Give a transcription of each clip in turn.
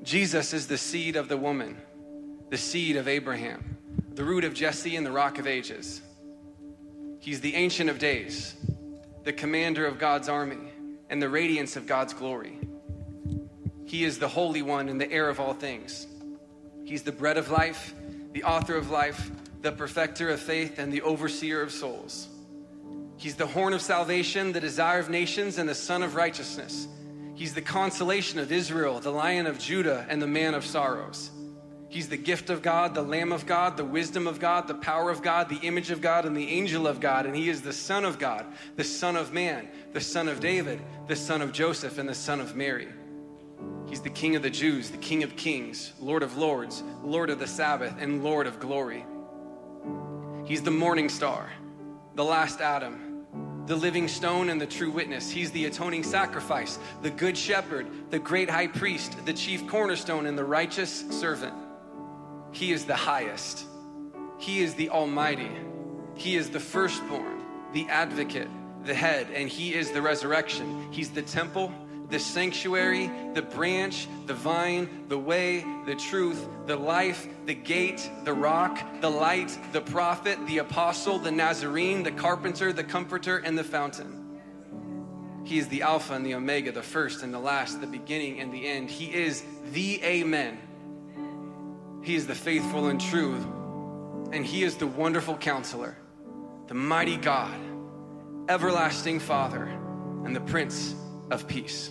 Jesus is the seed of the woman, the seed of Abraham, the root of Jesse and the rock of ages. He's the Ancient of Days, the commander of God's army, and the radiance of God's glory. He is the Holy One and the heir of all things. He's the bread of life, the author of life, the perfecter of faith, and the overseer of souls. He's the horn of salvation, the desire of nations, and the Son of righteousness. He's the consolation of Israel, the Lion of Judah, and the man of sorrows. He's the gift of God, the Lamb of God, the wisdom of God, the power of God, the image of God, and the angel of God. And he is the Son of God, the Son of Man, the Son of David, the Son of Joseph, and the Son of Mary. He's the King of the Jews, the King of kings, Lord of lords, Lord of the Sabbath, and Lord of glory. He's the morning star, the last Adam, the living stone and the true witness. He's the atoning sacrifice, the good shepherd, the great high priest, the chief cornerstone, and the righteous servant. He is the highest. He is the almighty. He is the firstborn, the advocate, the head, and he is the resurrection. He's the temple, the sanctuary, the branch, the vine, the way, the truth, the life, the gate, the rock, the light, the prophet, the apostle, the Nazarene, the carpenter, the comforter, and the fountain. He is the Alpha and the Omega, the first and the last, the beginning and the end. He is the Amen. He is the faithful and true, and he is the wonderful counselor, the mighty God, everlasting Father, and the Prince of Peace.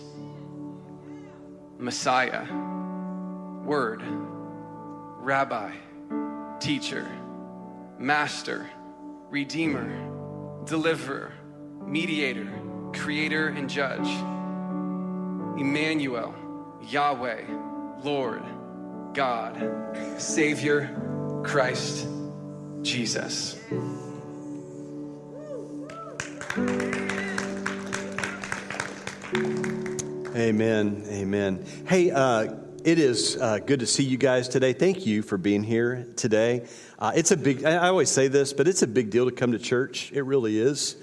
Messiah, Word, Rabbi, Teacher, Master, Redeemer, Deliverer, Mediator, Creator, and Judge. Emmanuel, Yahweh, Lord, God, Savior, Christ, Jesus. Amen. Amen. Hey, it is good to see you guys today. Thank you for being here today. It's a big, I always say this, but it's a big deal to come to church. It really is.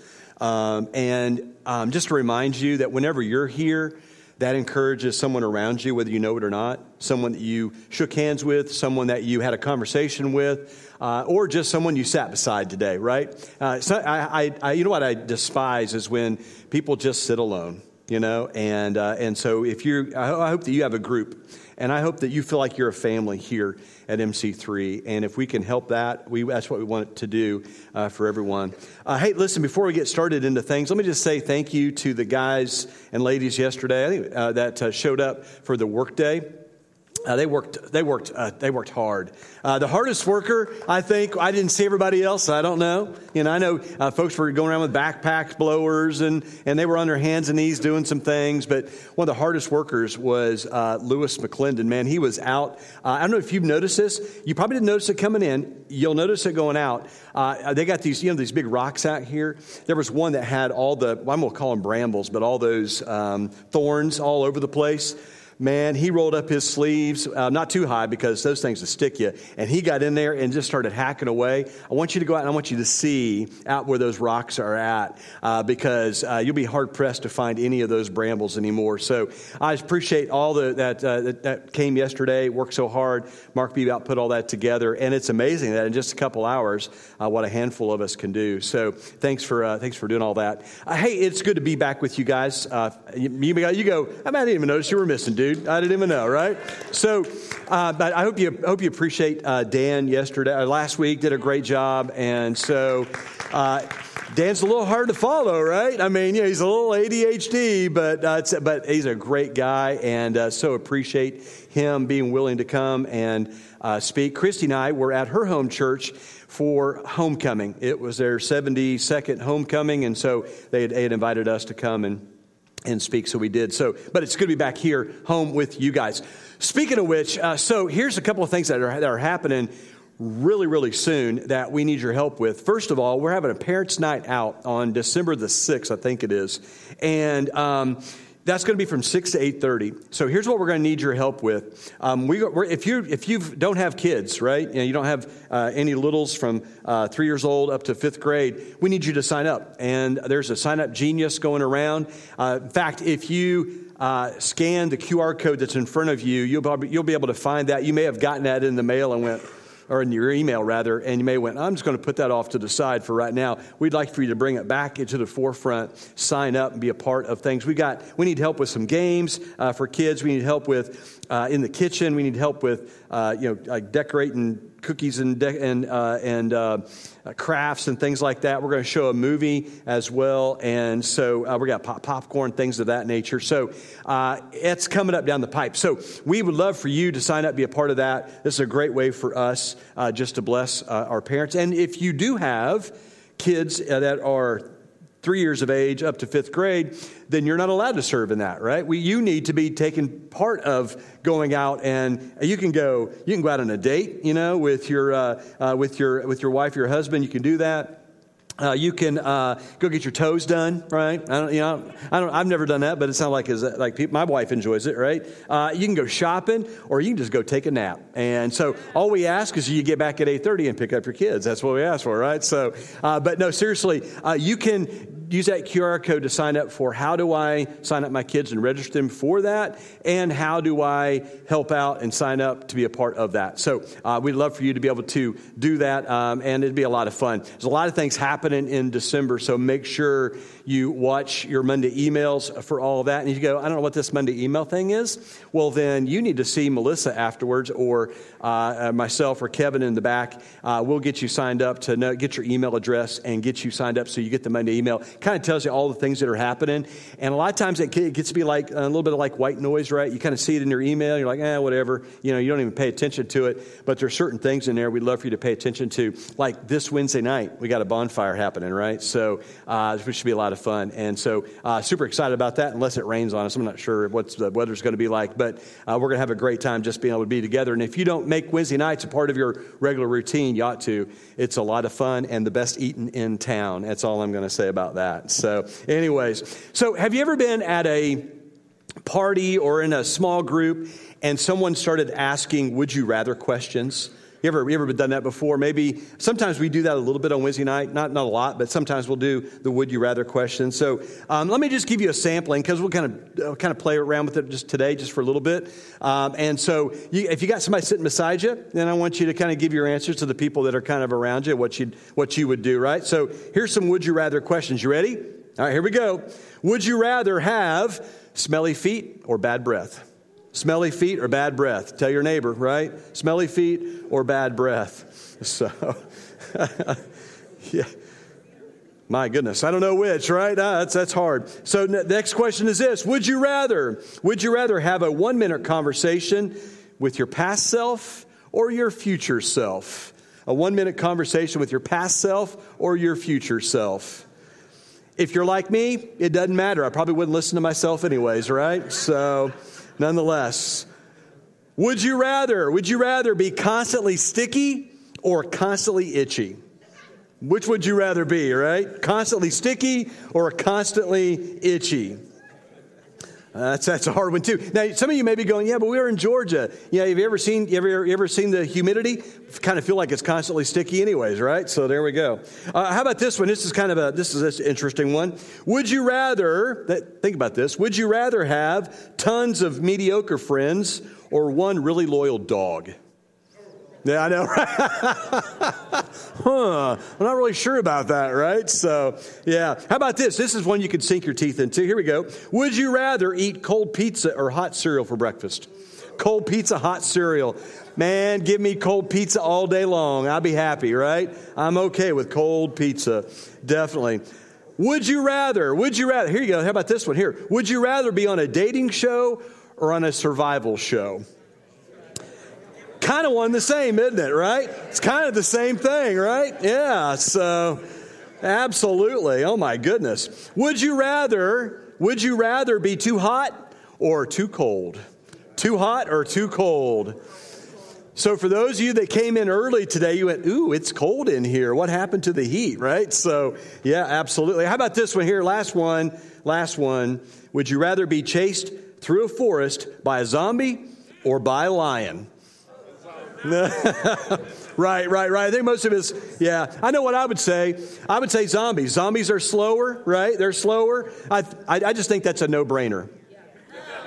And just to remind you that whenever you're here, that encourages someone around you, whether you know it or not, someone that you shook hands with, someone that you had a conversation with, or just someone you sat beside today, right? You know what I despise is when people just sit alone, you know, and so if I hope that you have a group, and I hope that you feel like you're a family here at MC3. And if we can help that, that's what we want to do for everyone. Hey, listen, before we get started into things, let me just say thank you to the guys and ladies yesterday, I think, that showed up for the workday. They worked hard. The hardest worker, I think, I didn't see everybody else. I don't know. You know, I know folks were going around with backpacks, blowers, and they were on their hands and knees doing some things. But one of the hardest workers was Lewis McClendon. Man, he was out. I don't know if you've noticed this. You probably didn't notice it coming in. You'll notice it going out. They got these big rocks out here. There was one that had all the, I'm going to call them brambles, but all those thorns all over the place. Man, he rolled up his sleeves, not too high because those things will stick you. And he got in there and just started hacking away. I want you to go out and I want you to see out where those rocks are at because you'll be hard pressed to find any of those brambles anymore. So I appreciate all that came yesterday, worked so hard. Mark Beebe put all that together. And it's amazing that in just a couple hours, what a handful of us can do. So thanks for doing all that. Hey, it's good to be back with you guys. You go, I didn't even notice you were missing, dude. I didn't even know, right? So, but I hope you appreciate Dan last week did a great job, and so Dan's a little hard to follow, right? I mean, yeah, he's a little ADHD, but he's a great guy, and so appreciate him being willing to come and speak. Christy and I were at her home church for homecoming. It was their 72nd homecoming, and so they had invited us to come and speak, so we did. So, but it's good to be back here, home with you guys. Speaking of which, so here's a couple of things that are happening really, really soon that we need your help with. First of all, we're having a parents' night out on December the 6th, I think it is, and that's going to be from 6 to 8:30. So here's what we're going to need your help with. If you don't have kids, right? You don't have any littles from 3 years old up to 5th grade. We need you to sign up. And there's a sign up genius going around. In fact, if you scan the QR code that's in front of you. You'll be able to find that. You may have gotten that in the mail and went, or in your email rather, and you may have went, I'm just going to put that off to the side for right now. We'd like for you to bring it back into the forefront, sign up and be a part of things. We need help with some games for kids. We need help with in the kitchen. We need help with like decorating cookies and crafts and things like that. We're going to show a movie as well, and so we got popcorn, things of that nature. So it's coming up down the pipe. So we would love for you to sign up, be a part of that. This is a great way for us just to bless our parents. And if you do have kids that are 3 years of age up to 5th grade, then you're not allowed to serve in that, right? You need to be taking part of going out, and you can go out on a date, with your wife, your husband. You can do that. You can go get your toes done, right? I've never done that, but it sounds like my wife enjoys it, right? You can go shopping, or you can just go take a nap. And so all we ask is you get back at 8:30 and pick up your kids. That's what we ask for, right? So, but no, seriously, you can use that QR code to sign up for how do I sign up my kids and register them for that, and how do I help out and sign up to be a part of that. So we'd love for you to be able to do that, and it'd be a lot of fun. There's a lot of things happening in December, so make sure you watch your Monday emails for all of that. And you go, I don't know what this Monday email thing is. Well, then you need to see Melissa afterwards, or myself or Kevin in the back. We'll get you signed up to get your email address and get you signed up so you get the Monday email. Kind of tells you all the things that are happening. And a lot of times it gets to be like a little bit of like white noise, right? You kind of see it in your email. You're like, whatever. You don't even pay attention to it. But there's certain things in there we'd love for you to pay attention to. Like this Wednesday night, we got a bonfire happening, right? So which should be a lot of fun. And so super excited about that, unless it rains on us. I'm not sure what the weather's going to be like, but we're going to have a great time just being able to be together. And if you don't make Wednesday nights a part of your regular routine, you ought to. It's a lot of fun and the best eating in town. That's all I'm going to say about that. So anyways, have you ever been at a party or in a small group and someone started asking would you rather questions? You ever done that before? Maybe sometimes we do that a little bit on Wednesday night, not a lot, but sometimes we'll do the would you rather question. So let me just give you a sampling, because we'll kind of play around with it just today, just for a little bit. And so if you got somebody sitting beside you, then I want you to kind of give your answers to the people that are kind of around you, what you would do, right? So here's some would you rather questions. You ready? All right, here we go. Would you rather have smelly feet or bad breath? Smelly feet or bad breath? Tell your neighbor, right? Smelly feet or bad breath? So, yeah. My goodness, I don't know which, right? That's hard. So the next question is this. Would you rather have a 1-minute conversation with your past self or your future self? A 1-minute conversation with your past self or your future self? If you're like me, it doesn't matter. I probably wouldn't listen to myself anyways, right? So, nonetheless, would you rather be constantly sticky or constantly itchy? Which would you rather be, right? Constantly sticky or constantly itchy? That's a hard one too. Now, some of you may be going, yeah, but we were in Georgia. Yeah, have you ever seen the humidity? Kind of feel like it's constantly sticky anyways, right? So there we go. How about this one? This is an interesting one. Would you rather, think about this, would you rather have tons of mediocre friends or one really loyal dog? Yeah, I know, right? I'm not really sure about that, right? So, yeah. How about this? This is one you could sink your teeth into. Here we go. Would you rather eat cold pizza or hot cereal for breakfast? Cold pizza, hot cereal. Man, give me cold pizza all day long. I'll be happy, right? I'm okay with cold pizza. Definitely. Would you rather, here you go. How about this one here? Would you rather be on a dating show or on a survival show? Kind of one and the same, isn't it, right? It's kind of the same thing, right? Yeah, so absolutely. Oh my goodness. Would you rather be too hot or too cold? Too hot or too cold? So for those of you that came in early today, you went, ooh, it's cold in here. What happened to the heat, right? So yeah, absolutely. How about this one here? Last one. Would you rather be chased through a forest by a zombie or by a lion? Right. I think most of us, yeah. I know what I would say. I would say zombies. Zombies are slower, right? They're slower. I just think that's a no-brainer.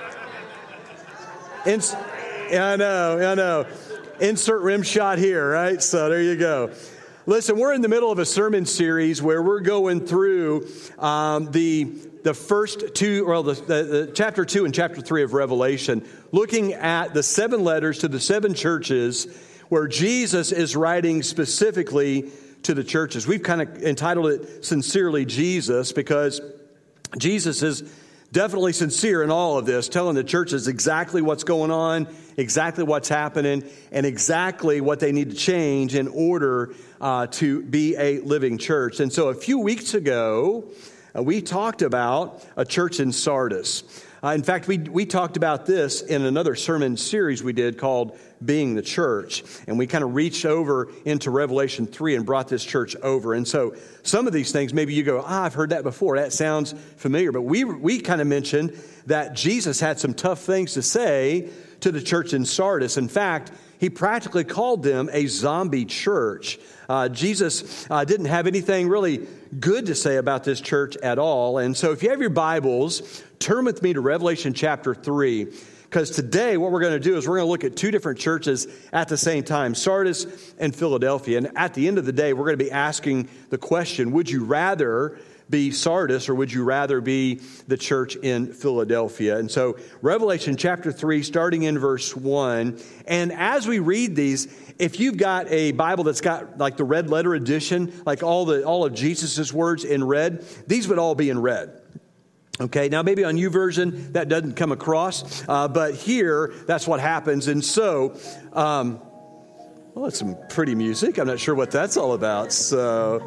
I know. Insert rim shot here, right? So there you go. Listen, we're in the middle of a sermon series where we're going through the first two, well, the chapter 2 and chapter 3 of Revelation, looking at the 7 letters to the 7 churches where Jesus is writing specifically to the churches. We've kind of entitled it Sincerely Jesus because Jesus is definitely sincere in all of this, telling the churches exactly what's going on, exactly what's happening, and exactly what they need to change in order to be a living church. And so a few weeks ago, we talked about a church in Sardis. In fact, we talked about this in another sermon series we did called Being the Church. And we kind of reached over into Revelation 3 and brought this church over. And so some of these things, maybe you go, I've heard that before. That sounds familiar. But we kind of mentioned that Jesus had some tough things to say to the church in Sardis. In fact, he practically called them a zombie church. Jesus didn't have anything really good to say about this church at all. And so if you have your Bibles, turn with me to Revelation chapter 3. Because today what we're going to do is we're going to look at 2 different churches at the same time, Sardis and Philadelphia. And at the end of the day, we're going to be asking the question, would you rather be Sardis or would you rather be the church in Philadelphia? And so Revelation chapter 3, starting in verse 1. And as we read these, if you've got a Bible that's got like the red letter edition, like all of Jesus' words in red, these would all be in red. Okay, now maybe on YouVersion that doesn't come across, but here that's what happens. And so, well, it's some pretty music. I'm not sure what that's all about. So,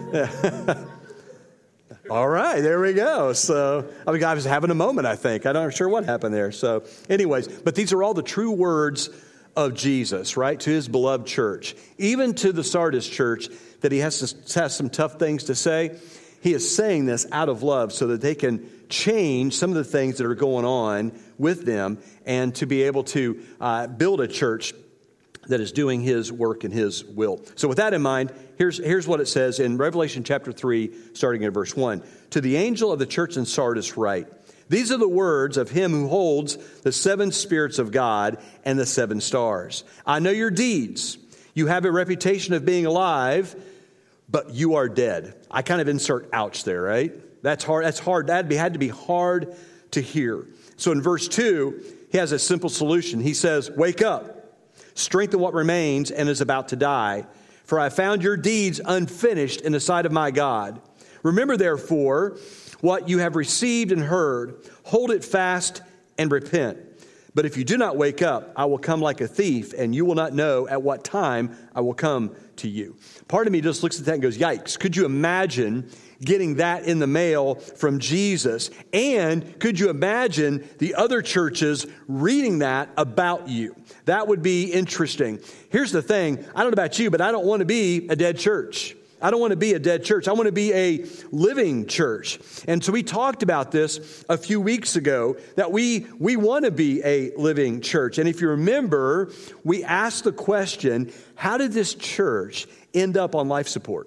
all right, there we go. So, I was having a moment, I think. I'm not sure what happened there. So, anyways, but these are all the true words of Jesus, right, to his beloved church. Even to the Sardis church that he has some tough things to say, he is saying this out of love so that they can change some of the things that are going on with them and to be able to build a church that is doing his work and his will. So with that in mind, here's what it says in Revelation chapter 3, starting at verse 1. To the angel of the church in Sardis write, these are the words of him who holds the 7 spirits of God and the 7 stars. I know your deeds. You have a reputation of being alive, but you are dead. I kind of insert ouch there, right? That's hard. That had to be hard to hear. So in verse 2, he has a simple solution. He says, wake up, strengthen what remains and is about to die. For I found your deeds unfinished in the sight of my God. Remember, therefore, what you have received and heard. Hold it fast and repent. But if you do not wake up, I will come like a thief, and you will not know at what time I will come to you. Part of me just looks at that and goes, yikes. Could you imagine getting that in the mail from Jesus? And could you imagine the other churches reading that about you? That would be interesting. Here's the thing. I don't know about you, but I don't want to be a dead church. I don't want to be a dead church. I want to be a living church. And so we talked about this a few weeks ago, that we want to be a living church. And if you remember, we asked the question, how did this church end up on life support?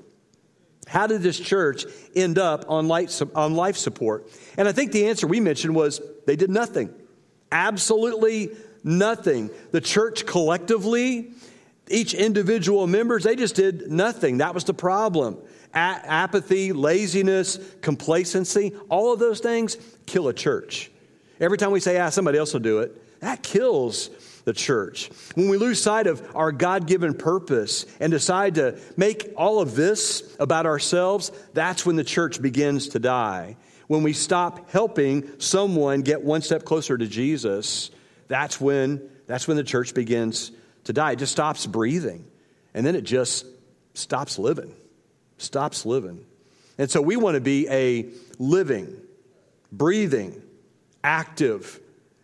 How did this church end up on life support? And I think the answer we mentioned was they did nothing. Absolutely nothing. The church collectively, each individual members, they just did nothing. That was the problem. Apathy, laziness, complacency, all of those things kill a church. Every time we say, somebody else will do it, that kills the church. When we lose sight of our God-given purpose and decide to make all of this about ourselves, that's when the church begins to die. When we stop helping someone get one step closer to Jesus, that's when the church begins to die. It just stops breathing. And then it just stops living. Stops living. And so we want to be a living, breathing, active,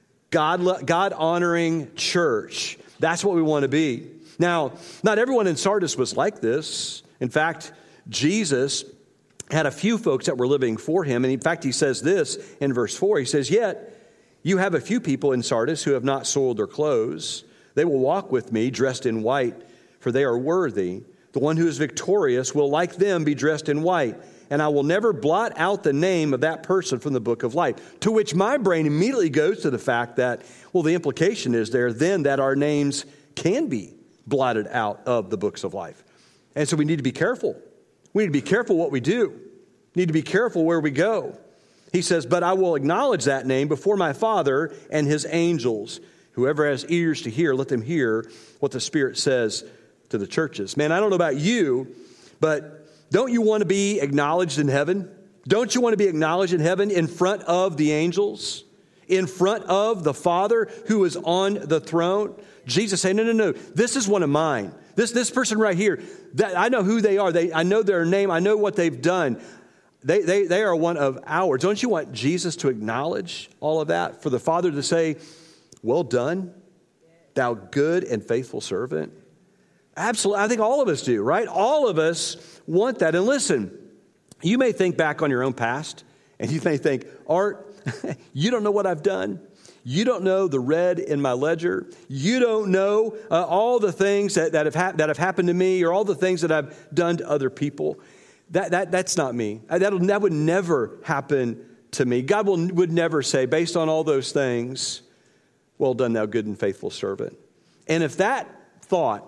God-honoring church. That's what we want to be. Now, not everyone in Sardis was like this. In fact, Jesus had a few folks that were living for him. And in fact, he says this in verse 4. He says, yet you have a few people in Sardis who have not soiled their clothes. They will walk with me dressed in white, for they are worthy. The one who is victorious will, like them, be dressed in white. and I will never blot out the name of that person from the book of life. To which my brain immediately goes to the fact that, well, the implication is there then that our names can be blotted out of the books of life. And so we need to be careful. We need to be careful what we do. We need to be careful where we go. He says, but I will acknowledge that name before my Father and his angels. Whoever has ears to hear, let them hear what the Spirit says to the churches. Man, I don't know about you, but don't you want to be acknowledged in heaven? Don't you want to be acknowledged in heaven in front of the angels? In front of the Father who is on the throne? Jesus saying, no, this is one of mine. This person right here, that I know who they are. I know their name. I know what they've done. They are one of ours. Don't you want Jesus to acknowledge all of that? For the Father to say, well done, thou good and faithful servant. Absolutely. I think all of us do, right? All of us want that. And listen, you may think back on your own past, and you may think, Art, you don't know what I've done. You don't know the red in my ledger. You don't know all the things that have happened to me, or all the things that I've done to other people. That's not me. That would never happen to me. God would never say, based on all those things, well done, thou good and faithful servant. And if that thought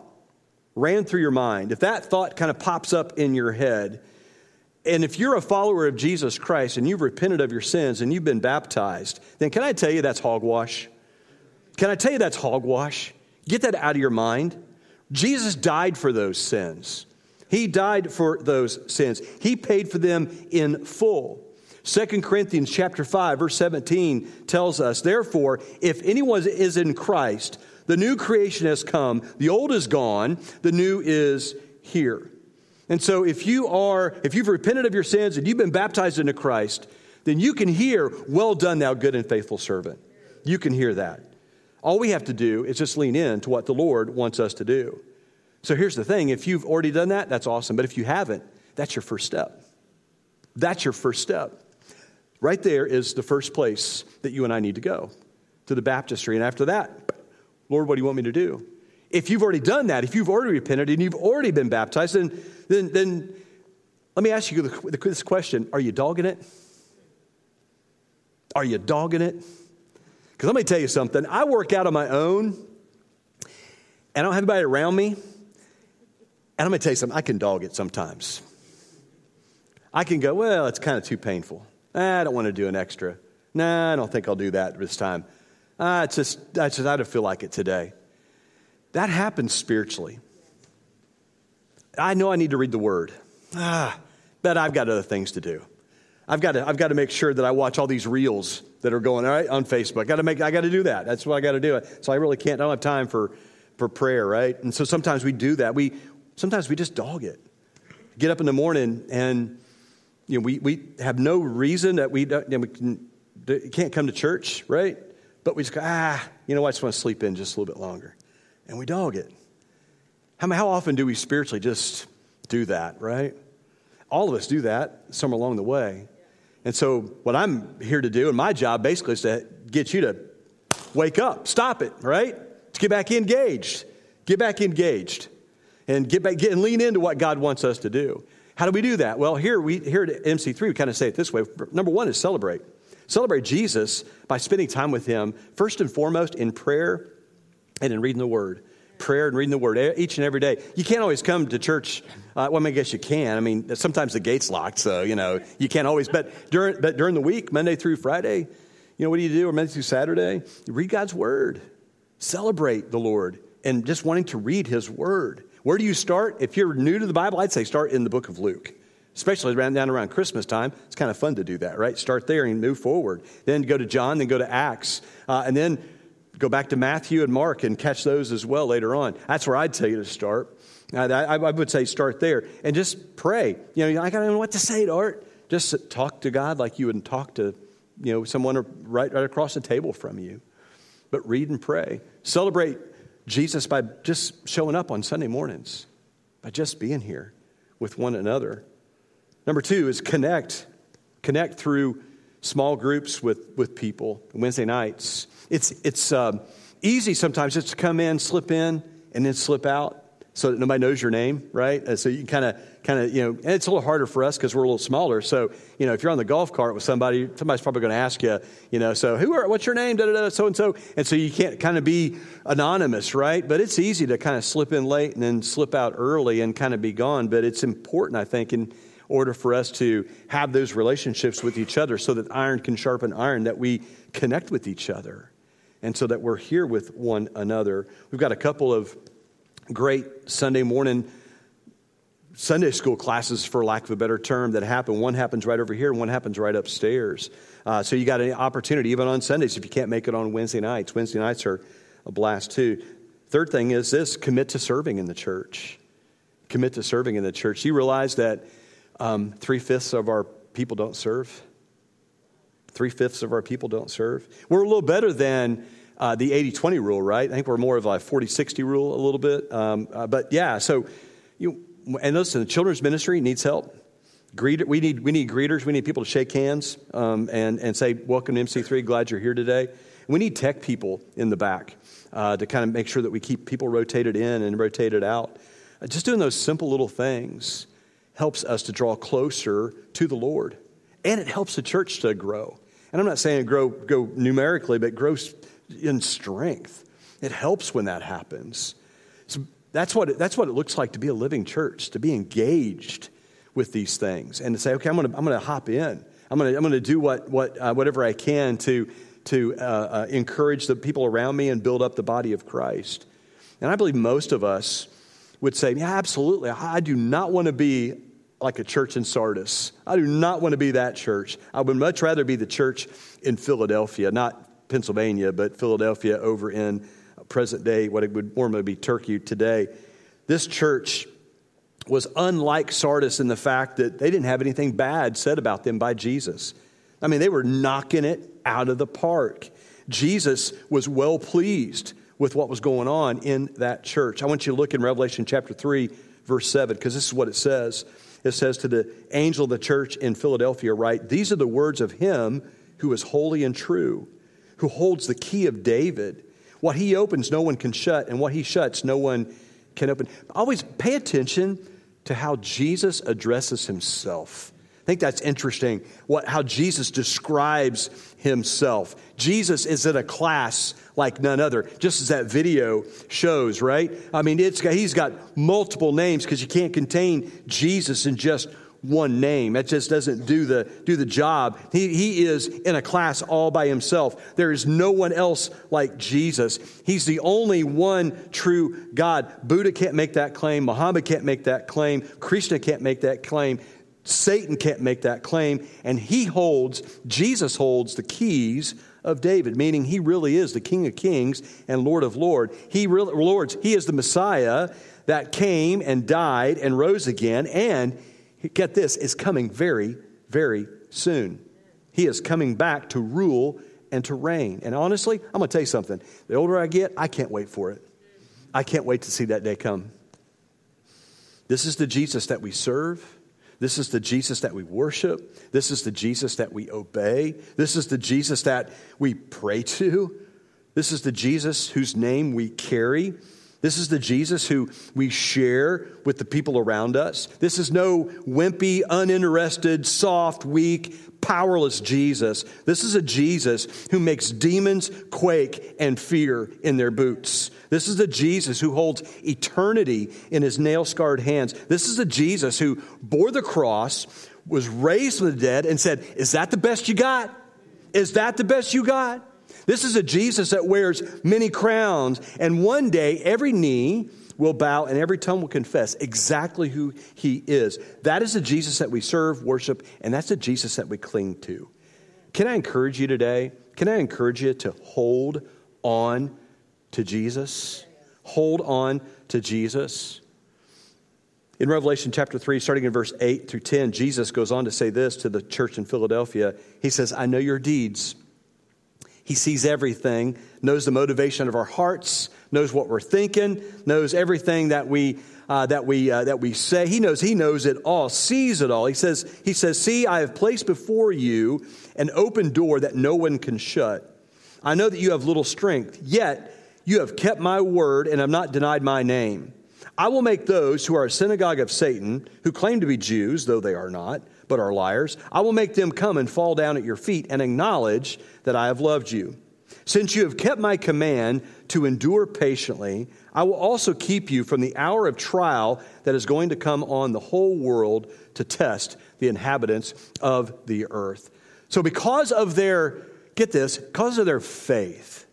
ran through your mind, if that thought kind of pops up in your head, and if you're a follower of Jesus Christ and you've repented of your sins and you've been baptized, then can I tell you that's hogwash? Can I tell you that's hogwash? Get that out of your mind. Jesus died for those sins. He died for those sins. He paid for them in full. 2 Corinthians chapter 5, verse 17 tells us, therefore, if anyone is in Christ, the new creation has come, the old is gone, the new is here. And so if you've repented of your sins and you've been baptized into Christ, then you can hear, well done, thou good and faithful servant. You can hear that. All we have to do is just lean in to what the Lord wants us to do. So here's the thing. If you've already done that, that's awesome. But if you haven't, that's your first step. That's your first step. Right there is the first place that you and I need to go, to the baptistry. And after that, Lord, what do you want me to do? If you've already done that, if you've already repented and you've already been baptized, then let me ask you this question. Are you dogging it? Are you dogging it? Because let me tell you something. I work out on my own, and I don't have anybody around me. And I'm going to tell you something. I can dog it sometimes. I can go, well, it's kind of too painful. I don't want to do an extra. Nah, I don't think I'll do that this time. I don't feel like it today. That happens spiritually. I know I need to read the Word, but I've got other things to do. I've got to make sure that I watch all these reels that are going all right on Facebook. I got to do that. That's what I got to do. So I really can't. I don't have time for prayer, right? And so sometimes we do that. Sometimes we just dog it. Get up in the morning and we have no reason that we can't come to church, right? But we just go, I just want to sleep in just a little bit longer. And we dog it. How often do we spiritually just do that, right? All of us do that somewhere along the way. And so what I'm here to do, and my job basically is to get you to wake up, stop it, right? To get back engaged. Get back engaged. And and lean into what God wants us to do. How do we do that? Well, here at MC3, we kind of say it this way. Number one is celebrate. Celebrate Jesus by spending time with him, first and foremost in prayer and in reading the Word. Prayer and reading the Word each and every day. You can't always come to church. I guess you can. I mean, sometimes the gate's locked, so, you can't always. But during the week, Monday through Friday, what do you do? Or Monday through Saturday? You read God's Word. Celebrate the Lord and just wanting to read his Word. Where do you start? If you're new to the Bible, I'd say start in the book of Luke. Especially around Christmas time. It's kind of fun to do that, right? Start there and move forward. Then go to John, then go to Acts. And then go back to Matthew and Mark and catch those as well later on. That's where I'd tell you to start. I would say start there. And just pray. I don't know what to say to Art. Just talk to God like you would talk to someone right across the table from you. But read and pray. Celebrate Jesus by just showing up on Sunday mornings. By just being here with one another. Number two is connect. Connect through small groups with people. Wednesday nights. It's easy sometimes just to come in, slip in, and then slip out. so that nobody knows your name, right? And so you kind of, and it's a little harder for us because we're a little smaller. So, if you're on the golf cart with somebody's probably going to ask you, so what's your name? So-and-so. And so you can't kind of be anonymous, right? But it's easy to kind of slip in late and then slip out early and kind of be gone. But it's important, I think, in order for us to have those relationships with each other so that iron can sharpen iron, that we connect with each other and so that we're here with one another. We've got a couple of great Sunday morning Sunday school classes, for lack of a better term, that happen. One happens right over here and one happens right upstairs. So you got an opportunity even on Sundays if you can't make it on Wednesday nights. Wednesday nights are a blast too. Third thing is this: commit to serving in the church. Commit to serving in the church. You realize that 3/5 of our people don't serve? 3/5 of our people don't serve. We're a little better than the 80-20 rule, right? I think we're more of a 40-60 rule a little bit. But yeah, so and listen, the children's ministry needs help. We need greeters. We need people to shake hands and say, welcome to MC3, glad you're here today. We need tech people in the back to kind of make sure that we keep people rotated in and rotated out. Just doing those simple little things helps us to draw closer to the Lord. And it helps the church to grow. And I'm not saying go numerically, but grow in strength. It helps when that happens. So that's what it looks like to be a living church, to be engaged with these things, and to say, okay, I'm going to hop in. I'm going to do whatever I can to encourage the people around me and build up the body of Christ. And I believe most of us would say, yeah, absolutely. I do not want to be like a church in Sardis. I do not want to be that church. I would much rather be the church in Philadelphia, not Pennsylvania, but Philadelphia over in present day, what it would normally be Turkey today. This church was unlike Sardis in the fact that they didn't have anything bad said about them by Jesus. I mean, they were knocking it out of the park. Jesus was well pleased with what was going on in that church. I want you to look in Revelation chapter 3, verse 7, because this is what it says. It says, to the angel of the church in Philadelphia, write, these are the words of him who is holy and true, who holds the key of David. What he opens, no one can shut, and what he shuts, no one can open. Always pay attention to how Jesus addresses himself. I think that's interesting, how Jesus describes himself. Jesus is in a class like none other, just as that video shows, right? I mean, he's got multiple names because you can't contain Jesus in just one name. That just doesn't do the job. He is in a class all by himself. There is no one else like Jesus. He's the only one true God. Buddha can't make that claim. Muhammad can't make that claim. Krishna can't make that claim. Satan can't make that claim. And Jesus holds the keys of David, meaning he really is the King of Kings and Lord of Lords. He is the Messiah that came and died and rose again, and get this, is coming very, very soon. He is coming back to rule and to reign. And honestly, I'm going to tell you something. The older I get, I can't wait for it. I can't wait to see that day come. This is the Jesus that we serve. This is the Jesus that we worship. This is the Jesus that we obey. This is the Jesus that we pray to. This is the Jesus whose name we carry. This is the Jesus who we share with the people around us. This is no wimpy, uninterested, soft, weak, powerless Jesus. This is a Jesus who makes demons quake and fear in their boots. This is the Jesus who holds eternity in his nail-scarred hands. This is the Jesus who bore the cross, was raised from the dead, and said, is that the best you got? Is that the best you got? This is a Jesus that wears many crowns, and one day every knee will bow and every tongue will confess exactly who he is. That is the Jesus that we serve, worship, and that's the Jesus that we cling to. Can I encourage you today? Can I encourage you to hold on to Jesus? Hold on to Jesus. In Revelation chapter 3, starting in verse 8 through 10, Jesus goes on to say this to the church in Philadelphia. He says, I know your deeds. He sees everything, knows the motivation of our hearts, knows what we're thinking, knows everything that we say. He knows it all, sees it all. He says, see, I have placed before you an open door that no one can shut. I know that you have little strength, yet you have kept my word and have not denied my name. I will make those who are a synagogue of Satan, who claim to be Jews, though they are not, but are liars, I will make them come and fall down at your feet and acknowledge that I have loved you. Since you have kept my command to endure patiently, I will also keep you from the hour of trial that is going to come on the whole world to test the inhabitants of the earth. So because of their, get this, because of their faith,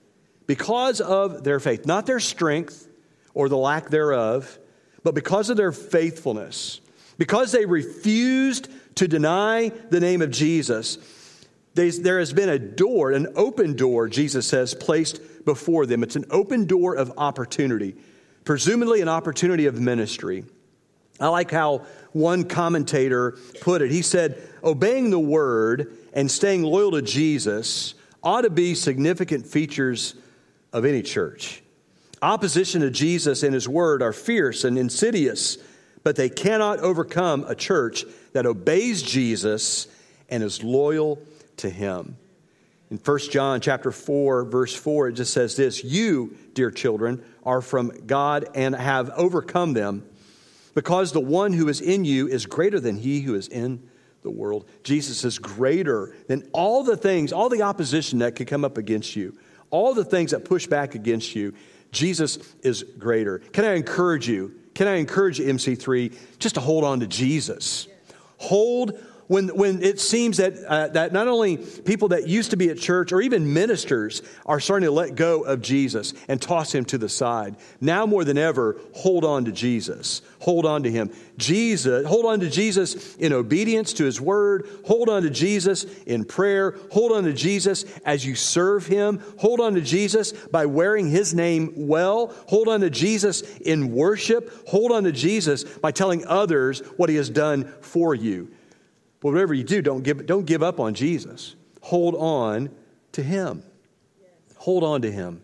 not their strength or the lack thereof, but because of their faithfulness, because they refused to deny the name of Jesus, there has been a door, an open door, Jesus says, placed before them. It's an open door of opportunity, presumably an opportunity of ministry. I like how one commentator put it. He said, obeying the word and staying loyal to Jesus ought to be significant features of any church. Opposition to Jesus and his word are fierce and insidious, but they cannot overcome a church that obeys Jesus and is loyal to him. In 1 John chapter 4, verse 4, it just says this, you, dear children, are from God and have overcome them, because the one who is in you is greater than he who is in the world. Jesus is greater than all the things, all the opposition that could come up against you, all the things that push back against you. Jesus is greater. Can I encourage you, MC3, just to hold on to Jesus? When it seems that not only people that used to be at church or even ministers are starting to let go of Jesus and toss him to the side. Now more than ever, hold on to Jesus. Hold on to him. Hold on to Jesus in obedience to his word. Hold on to Jesus in prayer. Hold on to Jesus as you serve him. Hold on to Jesus by wearing his name well. Hold on to Jesus in worship. Hold on to Jesus by telling others what he has done for you. But whatever you do, don't give up on Jesus. Hold on to him. Hold on to him.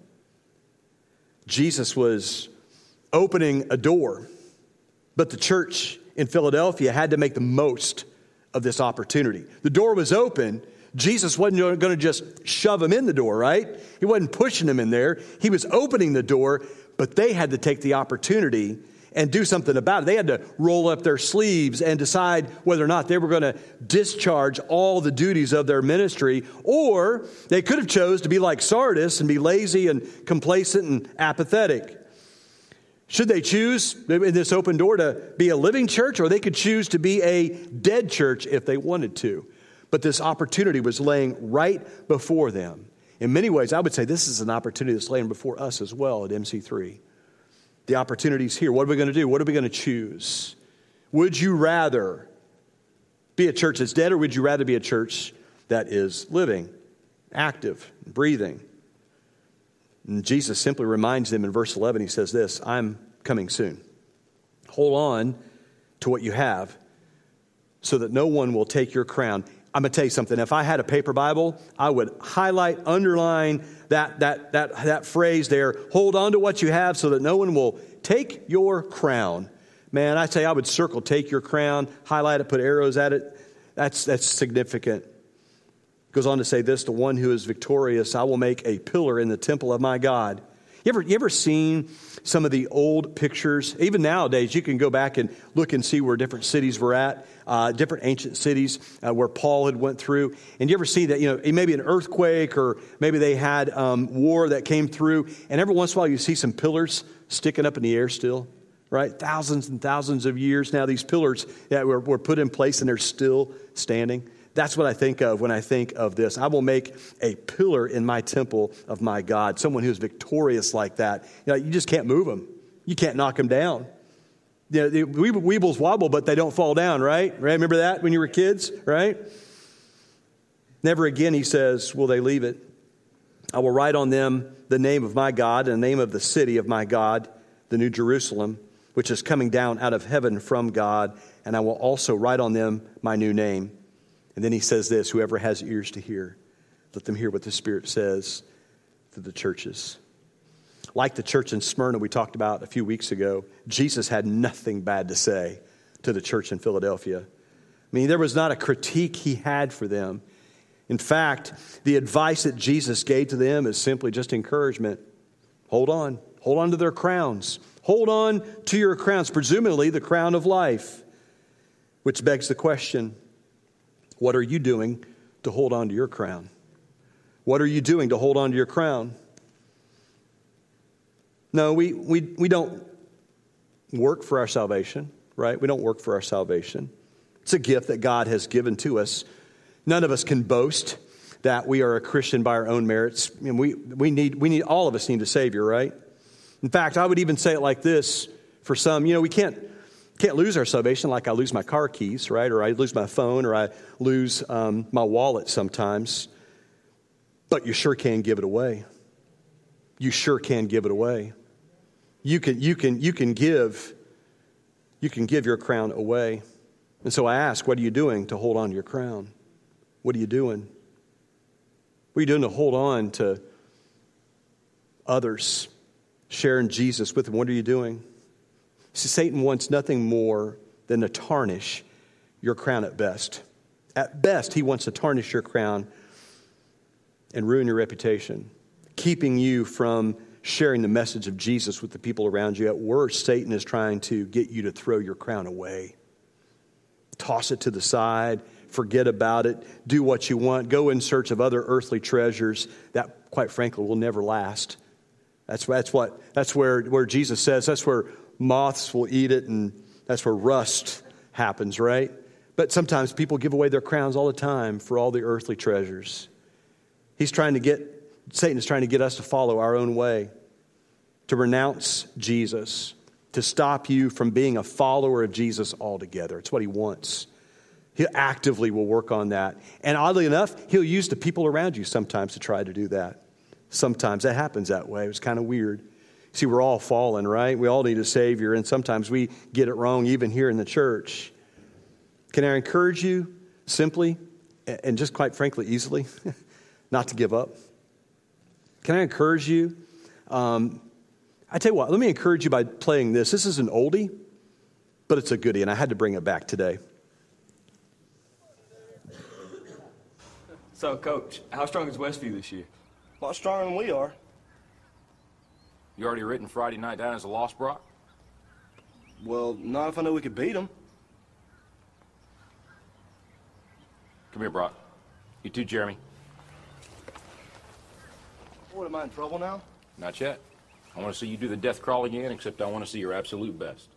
Jesus was opening a door, but the church in Philadelphia had to make the most of this opportunity. The door was open. Jesus wasn't going to just shove them in the door, right? He wasn't pushing them in there. He was opening the door, but they had to take the opportunity and do something about it. They had to roll up their sleeves and decide whether or not they were going to discharge all the duties of their ministry, or they could have chose to be like Sardis and be lazy and complacent and apathetic. Should they choose in this open door to be a living church, or they could choose to be a dead church if they wanted to? But this opportunity was laying right before them. In many ways, I would say this is an opportunity that's laying before us as well at MC3. The opportunity's here. What are we going to do? What are we going to choose? Would you rather be a church that's dead, or would you rather be a church that is living, active, breathing? And Jesus simply reminds them in verse 11, he says this, I'm coming soon. Hold on to what you have so that no one will take your crown. I'm going to tell you something. If I had a paper Bible, I would highlight, underline that phrase there. Hold on to what you have so that no one will take your crown. Man, I say I would circle, take your crown, highlight it, put arrows at it. That's significant. Goes on to say this, the one who is victorious, I will make a pillar in the temple of my God. You ever seen some of the old pictures? Even nowadays, you can go back and look and see where different cities were at, different ancient cities where Paul had went through. And you ever see that, maybe an earthquake, or maybe they had war that came through, and every once in a while you see some pillars sticking up in the air still, right? Thousands and thousands of years now, these pillars that were put in place and they're still standing. That's what I think of when I think of this. I will make a pillar in my temple of my God. Someone who is victorious like that. You just can't move them. You can't knock them down. The weebles wobble, but they don't fall down, right? Remember that when you were kids, right? Never again, he says, will they leave it. I will write on them the name of my God and the name of the city of my God, the New Jerusalem, which is coming down out of heaven from God. And I will also write on them my new name. And then he says this, whoever has ears to hear, let them hear what the Spirit says to the churches. Like the church in Smyrna we talked about a few weeks ago, Jesus had nothing bad to say to the church in Philadelphia. I mean, there was not a critique he had for them. In fact, the advice that Jesus gave to them is simply just encouragement. Hold on to their crowns. Hold on to your crowns, presumably the crown of life. Which begs the question, what are you doing to hold on to your crown? What are you doing to hold on to your crown? No, we don't work for our salvation, right? We don't work for our salvation. It's a gift that God has given to us. None of us can boast that we are a Christian by our own merits. I mean, we need all of us need a Savior, right? In fact, I would even say it like this for some. We can't lose our salvation like I lose my car keys, right? Or I lose my phone, or I lose my wallet sometimes. But you sure can give it away. You sure can give it away. You can give your crown away. And so I ask, what are you doing to hold on to your crown? What are you doing? What are you doing to hold on to others, sharing Jesus with them? What are you doing? See, Satan wants nothing more than to tarnish your crown at best. At best, he wants to tarnish your crown and ruin your reputation, keeping you from sharing the message of Jesus with the people around you. At worst, Satan is trying to get you to throw your crown away. Toss it to the side, forget about it, do what you want, go in search of other earthly treasures that, quite frankly, will never last. That's where Jesus says, that's where moths will eat it, and that's where rust happens, right? But sometimes people give away their crowns all the time for all the earthly treasures. Satan is trying to get us to follow our own way, to renounce Jesus, to stop you from being a follower of Jesus altogether. It's what he wants. He actively will work on that. And oddly enough, he'll use the people around you sometimes to try to do that. Sometimes that happens that way. It's kind of weird. See, we're all fallen, right? We all need a Savior, and sometimes we get it wrong even here in the church. Can I encourage you simply, and just quite frankly easily, not to give up? Can I encourage you? I tell you what, let me encourage you by playing this. This is an oldie, but it's a goodie, and I had to bring it back today. So, Coach, how strong is Westview this year? A lot stronger than we are. You already written Friday night down as a loss, Brock? Well, not if I know we could beat them. Come here, Brock. You too, Jeremy. What, am I in trouble now? Not yet. I want to see you do the death crawl again, except I want to see your absolute best.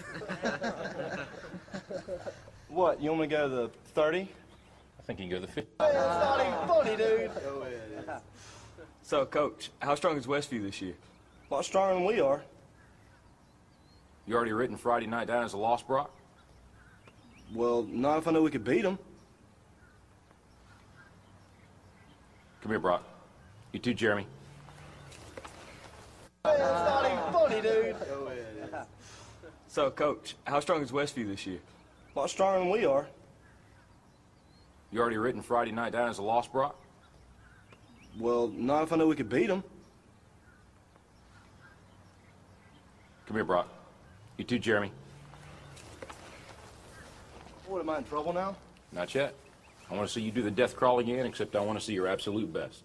What, you want me to go to the 30? I think you can go to the 50. It's not even funny, dude. So, Coach, how strong is Westview this year? A lot stronger than we are. You already written Friday night down as a loss, Brock? Well, not if I know we could beat them. Come here, Brock. You too, Jeremy. It's not even funny, dude. So, Coach, how strong is Westview this year? A lot stronger than we are. You already written Friday night down as a loss, Brock? Well, not if I know we could beat them. Come here, Brock. You too, Jeremy. What, am I in trouble now? Not yet. I want to see you do the death crawl again, except I want to see your absolute best.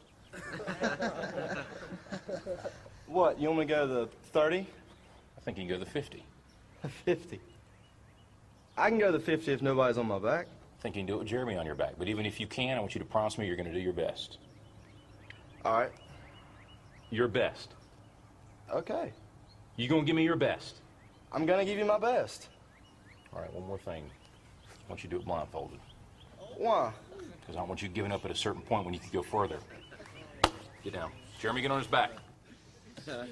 What, you want me to go to the 30? I think you can go to the 50. 50. I can go to the 50 if nobody's on my back. I think you can do it with Jeremy on your back. But even if you can, I want you to promise me you're going to do your best. All right. Your best. Okay. You going to give me your best? I'm going to give you my best. All right, one more thing. I want you to do it blindfolded. Why? Because I don't want you giving up at a certain point when you can go further. Get down. Jeremy, get on his back. Now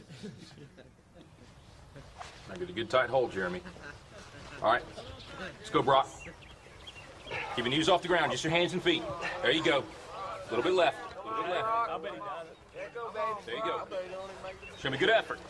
get a good tight hold, Jeremy. All right. Let's go, Brock. Keep your knees off the ground, just your hands and feet. There you go. A little bit left. A little bit left. There you go. Show me good effort.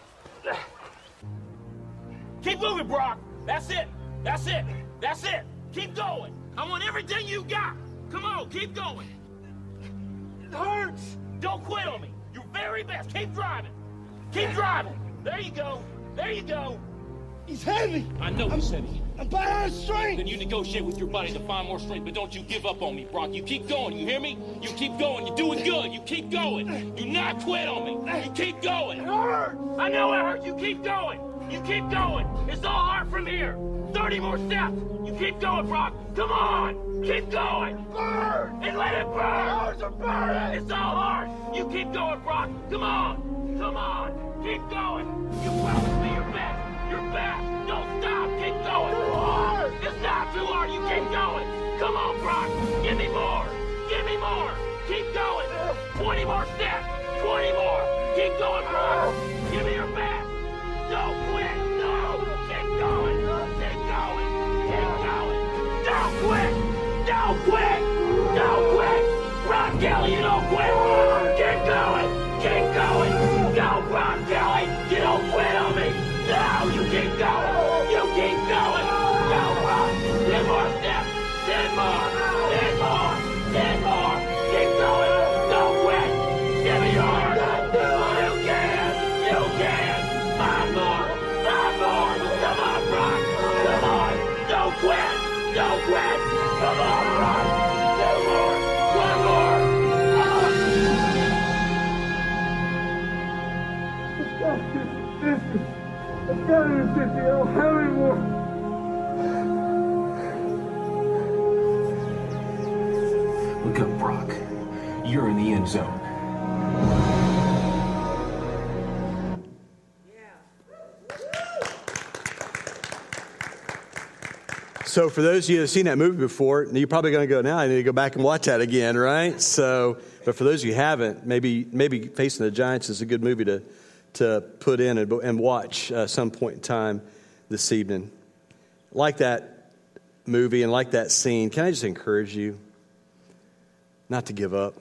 Keep moving, Brock. That's it. That's it. That's it. Keep going. I want everything you got. Come on, keep going. It hurts. Don't quit on me. Your very best. Keep driving. Keep driving. There you go. There you go. He's heavy. I know he's heavy. I'm bad out of strength. Then you negotiate with your body to find more strength, but don't you give up on me, Brock. You keep going, you hear me? You keep going, you're doing good. You keep going. Do not quit on me. You keep going. It hurts. I know it hurts. You keep going. You keep going. It's all hard from here. 30 more steps. You keep going, Brock. Come on. Keep going. Burn. And let it burn. Ours are burning. It's all hard. You keep going, Brock. Come on. Come on. Keep going. You promised me your best. Your best. Don't stop. Keep going. Too hard. It's not too hard. You keep going. Come on, Brock. Give me more. Give me more. Keep going. 20 more steps. 20 more. Keep going, Brock. Give me your best. Don't quit. No. Keep going. Keep going. Keep going. Don't quit. Don't quit. Don't quit. Brock Kelly, you don't quit. Keep going. Keep going. Go, Brock Kelly. You don't quit on me. No, you keep going. You keep going. Go, Brock. 10 more steps. 10 more. 10 more. 10 more. Keep going. Don't quit. Give me yours. You can. You can. 5 more. 5 more. Come on, Brock. Come on. Don't quit. Don't quit. Come on, Brock. 2 more. 1 more. 50. I've got it at 50. I don't have any more. Look up, Brock. You're in the end zone. So for those of you that have seen that movie before, you're probably going to go, now I need to go back and watch that again, right? So, but for those of you who haven't, maybe Facing the Giants is a good movie to put in and watch some point in time this evening. Like that movie and like that scene, can I just encourage you not to give up?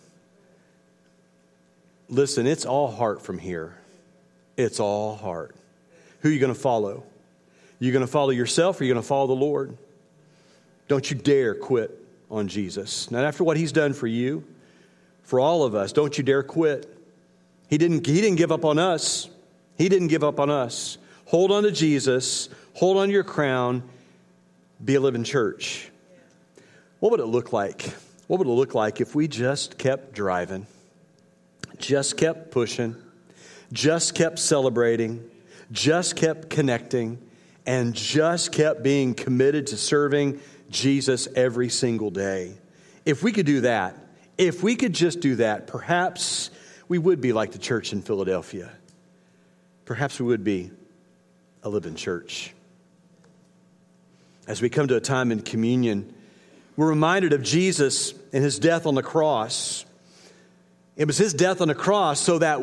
Listen, it's all heart from here. It's all heart. Who are you going to follow? You going to follow yourself or are you going to follow the Lord? Don't you dare quit on Jesus. Not after what he's done for you, for all of us. Don't you dare quit. He didn't give up on us. He didn't give up on us. Hold on to Jesus. Hold on to your crown. Be a living church. What would it look like? What would it look like if we just kept driving, just kept pushing, just kept celebrating, just kept connecting, and just kept being committed to serving Jesus every single day? If we could do that, if we could just do that, perhaps we would be like the church in Philadelphia. Perhaps we would be a living church. As we come to a time in communion, we're reminded of Jesus and his death on the cross. It was his death on the cross so that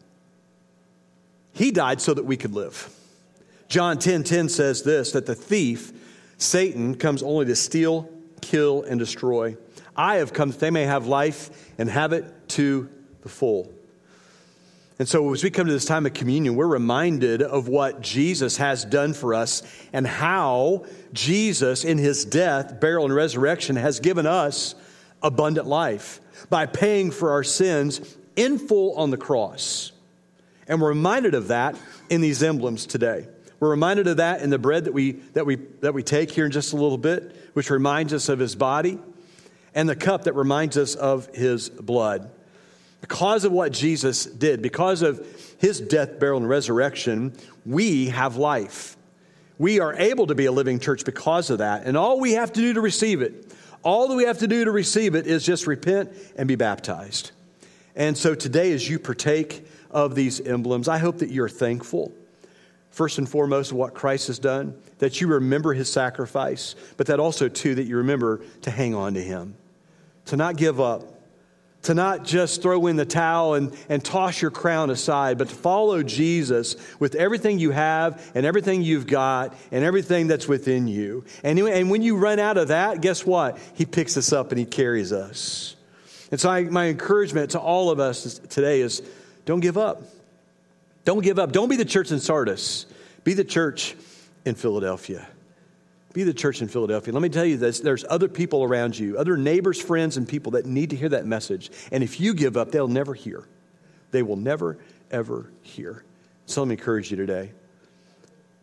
he died so that we could live. John 10:10 says this, that the thief, Satan, comes only to steal, kill, and destroy. I have come that they may have life and have it to the full. And so as we come to this time of communion, we're reminded of what Jesus has done for us and how Jesus in his death, burial, and resurrection has given us abundant life by paying for our sins in full on the cross. And we're reminded of that in these emblems today. We're reminded of that in the bread that we take here in just a little bit, which reminds us of his body, and the cup that reminds us of his blood. Because of what Jesus did, because of his death, burial, and resurrection, we have life. We are able to be a living church because of that. And all we have to do to receive it, is just repent and be baptized. And so today, as you partake of these emblems, I hope that you're thankful, first and foremost, of what Christ has done, that you remember his sacrifice, but that also, too, that you remember to hang on to him, to not give up, to not just throw in the towel and toss your crown aside, but to follow Jesus with everything you have and everything you've got and everything that's within you. And when you run out of that, guess what? He picks us up and he carries us. And so my encouragement to all of us today is don't give up. Don't give up. Don't be the church in Sardis. Be the church in Philadelphia. Be the church in Philadelphia. Let me tell you this. There's other people around you, other neighbors, friends, and people that need to hear that message. And if you give up, they'll never hear. They will never, ever hear. So let me encourage you today.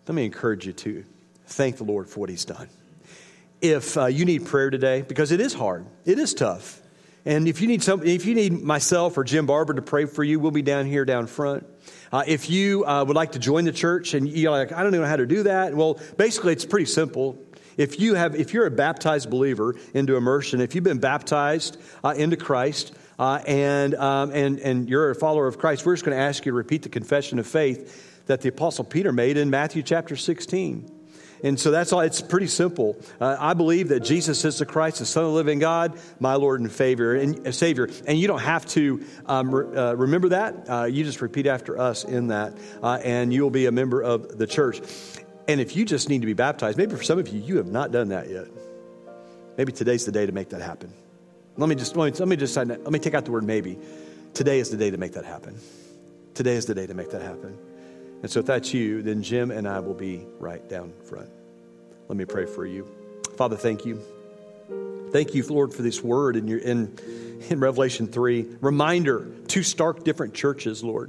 let me encourage you to thank the Lord for what he's done. If you need prayer today, because it is hard, it is tough. And if you need myself or Jim Barber to pray for you, we'll be down here down front. If you would like to join the church and you're like, I don't know how to do that. Well, basically it's pretty simple. If you're a baptized believer into immersion, if you've been baptized into Christ and you're a follower of Christ, we're just going to ask you to repeat the confession of faith that the Apostle Peter made in Matthew chapter 16. And so that's all. It's pretty simple. I believe that Jesus is the Christ, the Son of the living God, my Lord and Savior. And you don't have to remember that. You just repeat after us in that, and you'll be a member of the church. And if you just need to be baptized, maybe for some of you, you have not done that yet. Maybe today's the day to make that happen. Let me take out the word maybe. Today is the day to make that happen. Today is the day to make that happen. And so if that's you, then Jim and I will be right down front. Let me pray for you. Father, thank you. Thank you, Lord, for this word in Revelation 3. Reminder, 2 stark different churches, Lord.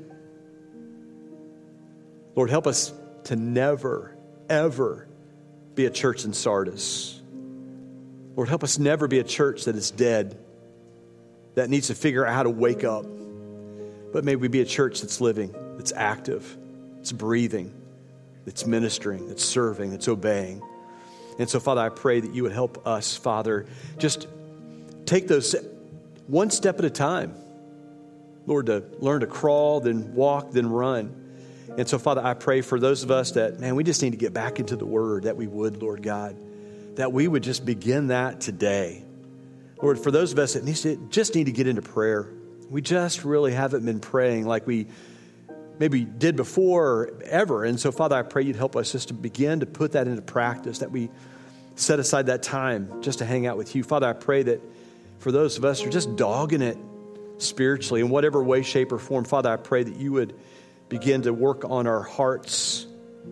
Lord, help us to never, ever be a church in Sardis. Lord, help us never be a church that is dead, that needs to figure out how to wake up. But may we be a church that's living, that's active, that's breathing, that's ministering, that's serving, that's obeying. And so, Father, I pray that you would help us, Father, just take those one step at a time. Lord, to learn to crawl, then walk, then run. And so, Father, I pray for those of us that, man, we just need to get back into the Word, that we would, Lord God, that we would just begin that today. Lord, for those of us that just need to get into prayer, we just really haven't been praying like we maybe did before or ever. And so, Father, I pray you'd help us just to begin to put that into practice, that we set aside that time just to hang out with you. Father, I pray that for those of us who are just dogging it spiritually in whatever way, shape, or form, Father, I pray that you would begin to work on our hearts.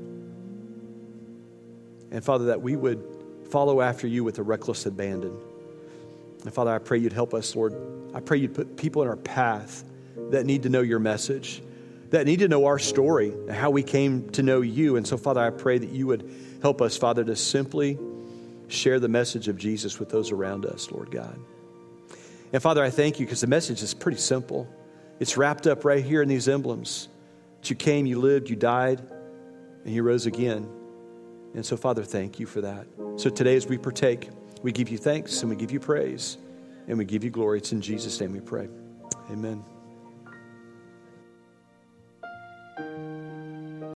And Father, that we would follow after you with a reckless abandon. And Father, I pray you'd help us, Lord. I pray you'd put people in our path that need to know your message, that need to know our story, and how we came to know you. And so, Father, I pray that you would help us, Father, to simply share the message of Jesus with those around us, Lord God. And Father, I thank you because the message is pretty simple. It's wrapped up right here in these emblems. That you came, you lived, you died, and you rose again. And so, Father, thank you for that. So today as we partake, we give you thanks and we give you praise and we give you glory. It's in Jesus' name we pray. Amen.